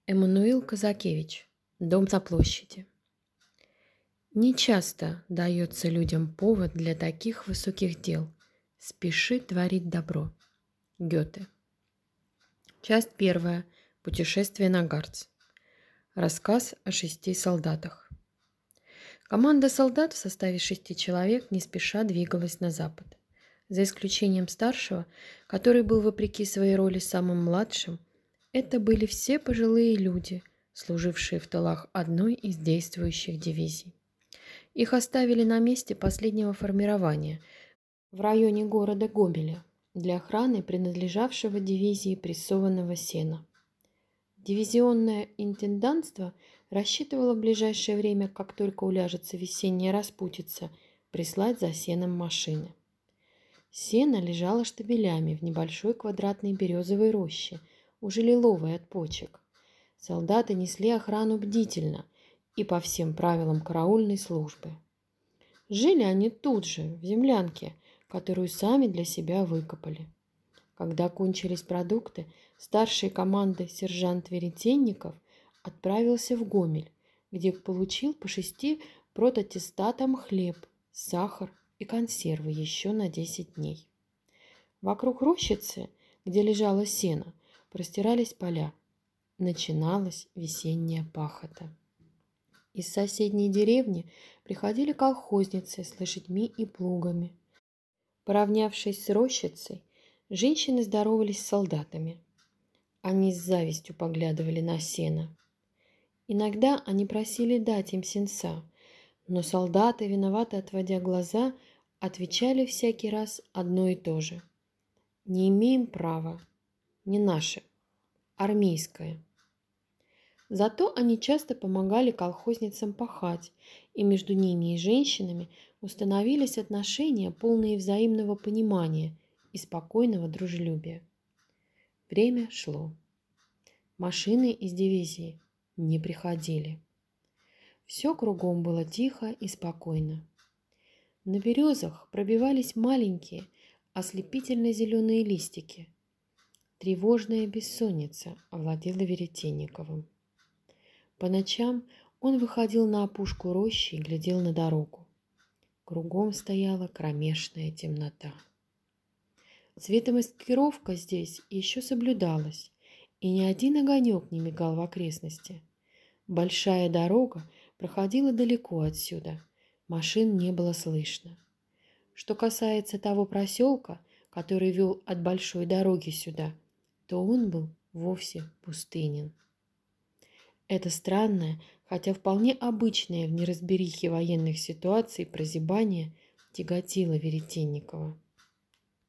Эммануил Казакевич. Дом на площади. Не часто дается людям повод для таких высоких дел. Спеши творить добро. Гёте. Часть первая. Путешествие на Гарц. Рассказ о 6 солдатах. Команда солдат в составе 6 человек не спеша двигалась на запад. За исключением старшего, который был вопреки своей роли самым младшим, это были все пожилые люди, служившие в тылах одной из действующих дивизий. Их оставили на месте последнего формирования в районе города Гомеля для охраны принадлежавшего дивизии прессованного сена. Дивизионное интендантство рассчитывало в ближайшее время, как только уляжется весенняя распутица, прислать за сеном машины. Сено лежало штабелями в небольшой квадратной березовой роще, уже лиловой от почек. Солдаты несли охрану бдительно и по всем правилам караульной службы. Жили они тут же, в землянке, которую сами для себя выкопали. Когда кончились продукты, старший команды сержант Веретенников отправился в Гомель, где получил по 6 протаттестатам хлеб, сахар и консервы еще на 10 дней. Вокруг рощицы, где лежало сено, простирались поля. Начиналась весенняя пахота. Из соседней деревни приходили колхозницы с лошадьми и плугами. Поравнявшись с рощицей, женщины здоровались с солдатами. Они с завистью поглядывали на сено. Иногда они просили дать им сенца, но солдаты, виновато отводя глаза, отвечали всякий раз одно и то же. «Не имеем права, не наше, армейское». Зато они часто помогали колхозницам пахать, и между ними и женщинами установились отношения, полные взаимного понимания и спокойного дружелюбия. Время шло. Машины из дивизии не приходили. Все кругом было тихо и спокойно. На березах пробивались маленькие, ослепительно-зеленые листики. Тревожная бессонница овладела Веретенниковым. По ночам он выходил на опушку рощи и глядел на дорогу. Кругом стояла кромешная темнота. Цветомаскировка здесь еще соблюдалась, и ни один огонек не мигал в окрестности. Большая дорога проходила далеко отсюда, машин не было слышно. Что касается того проселка, который вел от большой дороги сюда, то он был вовсе пустынен. Это странное, хотя вполне обычное в неразберихе военных ситуаций прозябание тяготило Веретенникова.